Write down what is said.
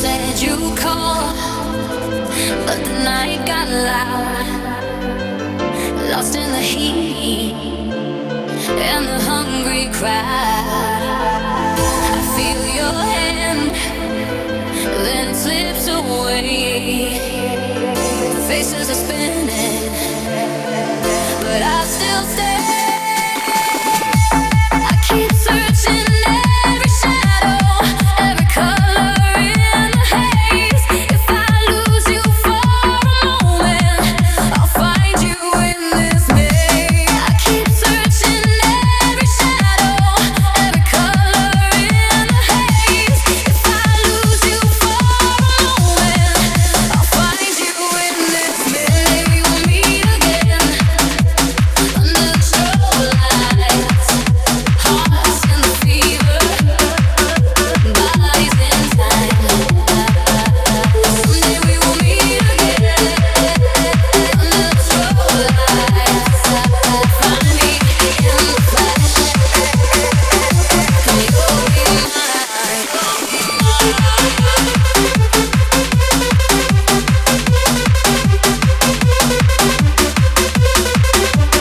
said you called, but the night got loud, lost in the heat and the hungry crowd.